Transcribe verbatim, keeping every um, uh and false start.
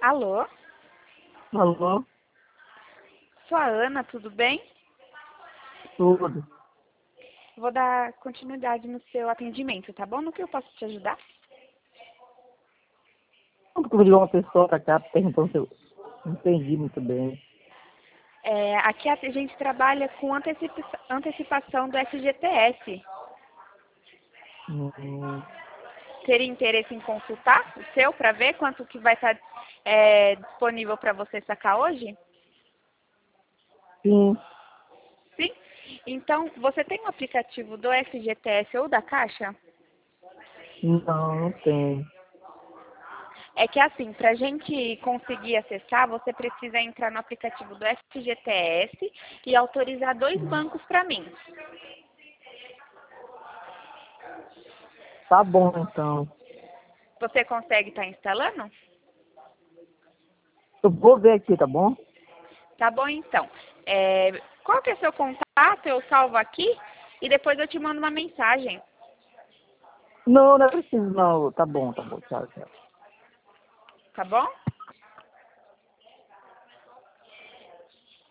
Alô? Alô? Sou a Ana, tudo bem? Tudo. Vou dar continuidade no seu atendimento, tá bom? No que eu posso te ajudar? Quando que uma pessoa pra cá perguntando se eu não entendi muito bem. É, aqui a gente trabalha com antecipa- antecipação do F G T S. Hum, Teria interesse em consultar o seu para ver quanto que vai estar é, disponível para você sacar hoje? sim. Sim? Então, você tem um aplicativo do F G T S ou da Caixa? Não, não tem. É que assim, para a gente conseguir acessar, você precisa entrar no aplicativo do F G T S e autorizar dois bancos para mim. Tá bom, então. Você consegue estar instalando? Eu vou ver aqui, tá bom? Tá bom, então. É, qual que é seu contato? Eu salvo aqui e depois eu te mando uma mensagem. Não, não é preciso, não. Tá bom, tá bom. Tchau, tchau. Tá bom?